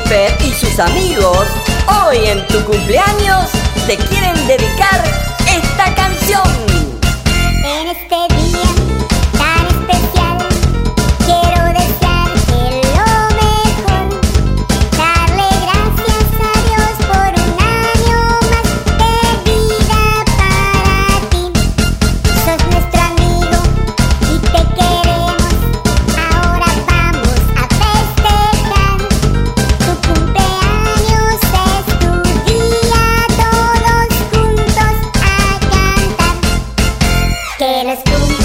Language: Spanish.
Jennifer y sus amigos, hoy en tu cumpleaños, te quieren dedicar esta canción. En este día tan especial, quiero desearte lo mejor. Darle gracias a Dios por un año más de vida para ti. Sos nuestro amigo y te queremos. Ahora vamos a festejar. Tu cumpleaños es tu día, todos juntos a cantar. Que los